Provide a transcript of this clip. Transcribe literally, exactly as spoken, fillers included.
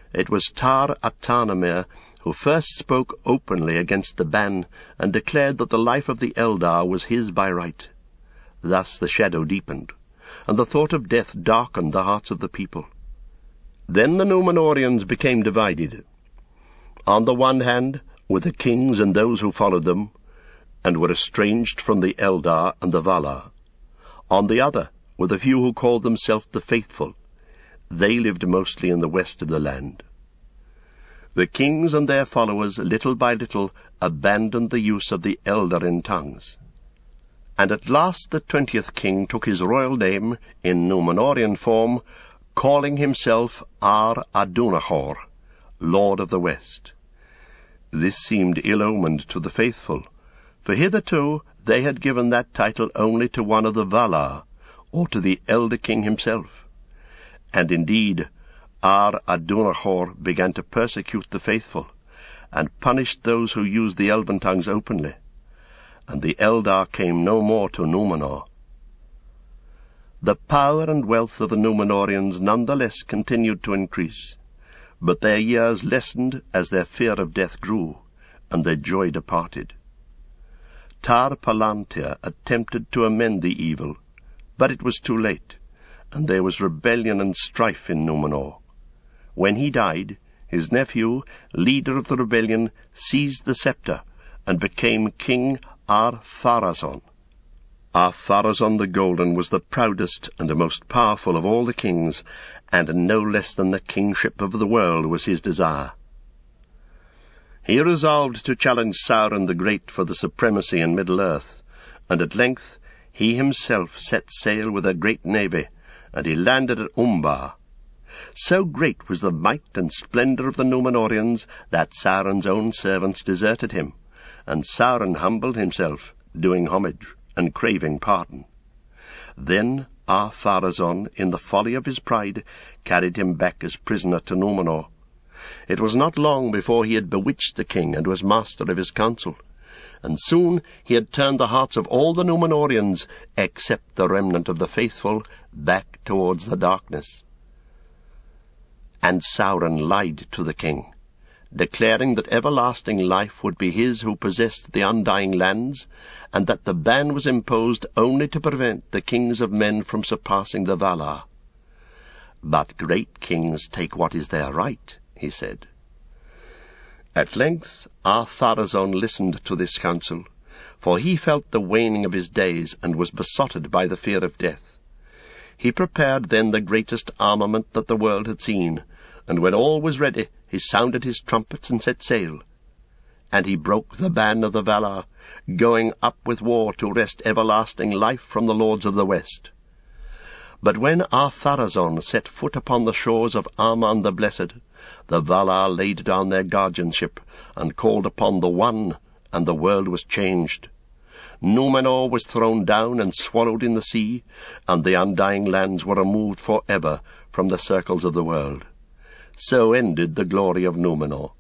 It was Tar Atanamir who first spoke openly against the ban and declared that the life of the Eldar was his by right. Thus the shadow deepened, and the thought of death darkened the hearts of the people. Then the Númenóreans became divided. On the one hand were the kings and those who followed them, and were estranged from the Eldar and the Valar. On the other were the few who called themselves the faithful. They lived mostly in the west of the land. The kings and their followers, little by little, abandoned the use of the Eldarin tongues. And at last the twentieth king took his royal name in Númenórean form, calling himself Ar Adunachor, Lord of the West. This seemed ill-omened to the faithful, for hitherto they had given that title only to one of the Valar, or to the elder king himself. And indeed, Ar Adunachor began to persecute the faithful, and punished those who used the elven tongues openly, and the Eldar came no more to Númenor. The power and wealth of the Númenóreans none the less continued to increase, but their years lessened as their fear of death grew, and their joy departed. Tar Palantir attempted to amend the evil, but it was too late, and there was rebellion and strife in Númenor. When he died, his nephew, leader of the rebellion, seized the scepter and became King Ar-Pharazôn. Ar-Pharazôn the Golden was the proudest and the most powerful of all the kings, and no less than the kingship of the world was his desire. He resolved to challenge Sauron the Great for the supremacy in Middle-earth, and at length he himself set sail with a great navy, and he landed at Umbar. So great was the might and splendour of the Númenóreans that Sauron's own servants deserted him, and Sauron humbled himself, doing homage and craving pardon. Then Ar-Pharazôn, in the folly of his pride, carried him back as prisoner to Númenor. It was not long before he had bewitched the king and was master of his council, and soon he had turned the hearts of all the Númenóreans, except the remnant of the faithful, back towards the darkness. And Sauron lied to the king, declaring that everlasting life would be his who possessed the undying lands, and that the ban was imposed only to prevent the kings of men from surpassing the Valar. But great kings take what is their right, he said. At length Ar-Pharazôn listened to this counsel, for he felt the waning of his days, and was besotted by the fear of death. He prepared then the greatest armament that the world had seen, and when all was ready, he sounded his trumpets and set sail. And he broke the ban of the Valar, going up with war to wrest everlasting life from the lords of the West. But when Ar-Pharazôn set foot upon the shores of Aman the Blessed, the Valar laid down their guardianship, and called upon the One, and the world was changed. Númenor was thrown down and swallowed in the sea, and the undying lands were removed for ever from the circles of the world. So ended the glory of Númenor.